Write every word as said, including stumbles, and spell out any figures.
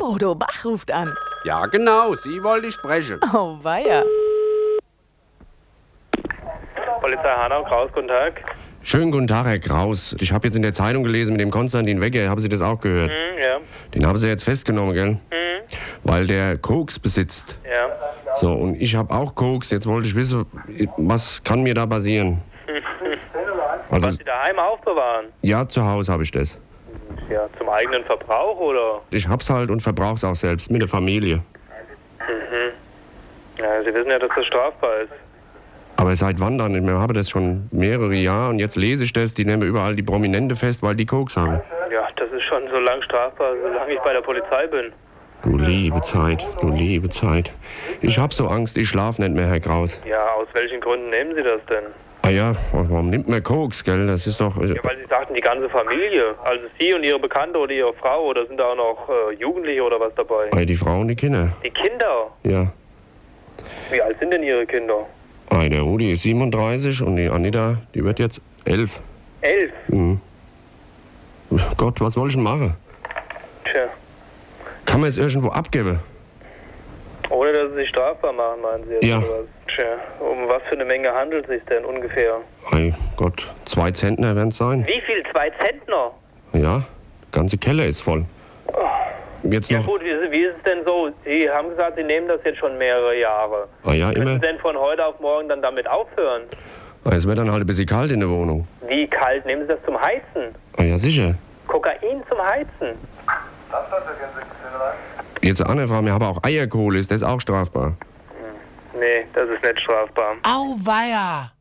Bodo Bach ruft an. Ja, genau, Sie wollte ich sprechen. Oh, weia. Polizei Hanau, Kraus, guten Tag. Schönen guten Tag, Herr Kraus. Ich habe jetzt in der Zeitung gelesen mit dem Konstantin Wegge. Haben Sie das auch gehört? Hm, ja. Den haben Sie jetzt festgenommen, gell? Hm, Weil der Koks besitzt. ja. So, und ich habe auch Koks. Jetzt wollte ich wissen, was kann mir da passieren? Also, Was Sie daheim aufbewahren? ja, zu Hause habe ich das. Ja, zum eigenen Verbrauch, oder? Ich hab's halt und verbrauch's auch selbst mit der Familie. Ja, Sie wissen ja, dass das strafbar ist. Aber seit wann dann? Ich habe das schon mehrere Jahre und jetzt lese ich das. Die nehmen überall die Prominente fest, weil die Koks haben. Ja, das ist schon so lang strafbar, solange ich bei der Polizei bin. Du liebe Zeit, du liebe Zeit. Ich hab so Angst, ich schlaf nicht mehr, Herr Kraus. Ja, aus welchen Gründen nehmen Sie das denn? Ah ja, warum nimmt man Koks, gell? Das ist doch... Ja, weil Sie sagten, die ganze Familie. Also Sie und Ihre Bekannte oder Ihre Frau, oder sind da auch noch äh, Jugendliche oder was dabei? Ah, die Frau und die Kinder. Die Kinder? Ja. Wie alt sind denn Ihre Kinder? Ah, der Rudi ist siebenunddreißig und die Anita, die wird jetzt elf. Elf? Mhm. Gott, was soll ich denn machen? Tja. Kann man es irgendwo abgeben? Ohne dass Sie sich strafbar machen, meinen Sie jetzt? Ja. Oder was? Tja, um was für eine Menge handelt es sich denn ungefähr? Ei Gott, zwei Zentner werden es sein. Wie viel? Zwei Zentner? Ja, ganze Keller ist voll. Jetzt Ja noch... gut, wie, wie ist es denn so? Sie haben gesagt, Sie nehmen das jetzt schon mehrere Jahre. Ah ja, Können immer. Sie denn von heute auf morgen dann damit aufhören? Ah, es wird dann halt ein bisschen kalt in der Wohnung. Wie kalt? Nehmen Sie das zum Heizen? Ah ja, sicher. Kokain zum Heizen? Jetzt eine andere Frage, wir haben auch Eierkohle, ist das auch strafbar? Nee, das ist nicht strafbar. Auweia!